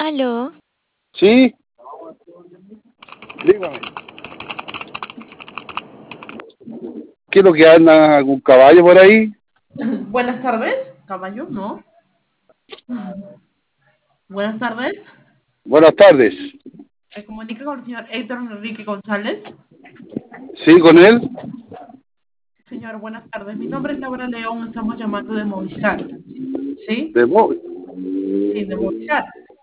Aló, Sí, dígame. ¿Qué es lo que anda algún caballo por ahí? Buenas tardes, caballo, ¿no? Buenas tardes. Buenas tardes. Se comunica con el señor Héctor Enrique González. Sí, con él. Señor, buenas tardes. Mi nombre es Laura León, estamos llamando de Movistar. ¿Sí? De Mo- Sí, de Movistar.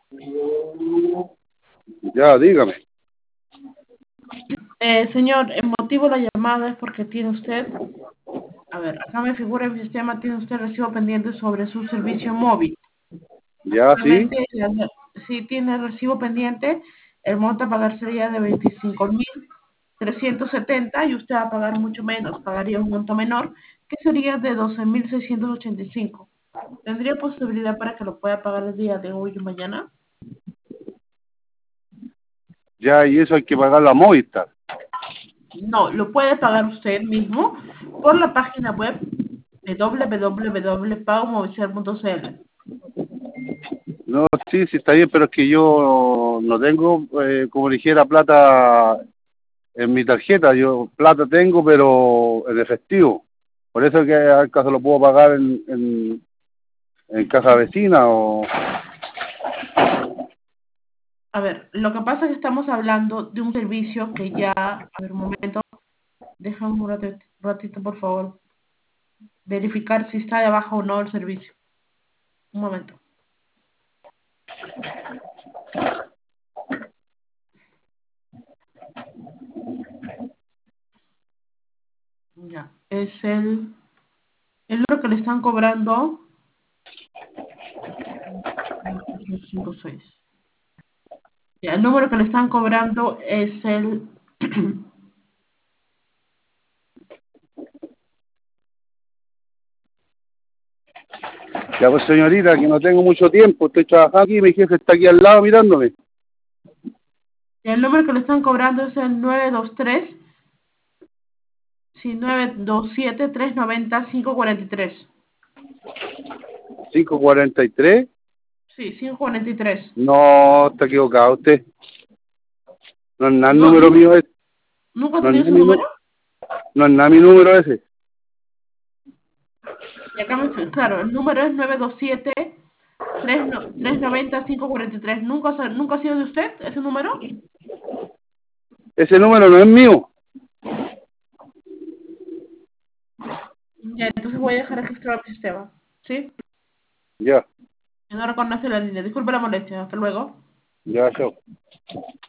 Ya, dígame. Señor, el motivo de la llamada es porque tiene usted, a ver, acá me figura en el sistema, tiene usted recibo pendiente sobre su servicio móvil. Ya, sí. Actualmente, si tiene recibo pendiente, el monto a pagar sería de 25.370 y usted va a pagar mucho menos, pagaría un monto menor, que sería de 12.685. ¿Tendría posibilidad para que lo pueda pagar el día de hoy o mañana? Ya, y eso hay que pagarlo a Movistar. No, lo puede pagar usted mismo por la página web de www.pagomovistar.cl. No, sí, sí, está bien, pero es que yo no tengo, como dijera, plata en mi tarjeta. Yo plata tengo, pero en efectivo. Por eso es que al caso lo puedo pagar en casa vecina o... A ver, lo que pasa es que estamos hablando de un servicio que ya, a ver, un momento, déjame un ratito, por favor, verificar si está de baja o no el servicio. Un momento. Ya, es el número que le están cobrando, 556. Ya, el número que le están cobrando es el Ya, pues señorita, que no tengo mucho tiempo. Estoy trabajando aquí y mi jefe está aquí al lado mirándome. el número que le están cobrando es el 923, sí, 927-390-543. 543. Sí, 543. No, está equivocado usted. No es nada el No, número mío ese. ¿nunca ha No es tenido nada ese número? no es nada mi número ese. Y acá claro, el número es 927-390-543. ¿Nunca ha sido de usted ese número? Ese número no es mío. Ya, entonces voy a dejar registrado el sistema. ¿Sí? Ya, Que no reconoce la línea. Disculpe la molestia. Hasta luego. ya, chao.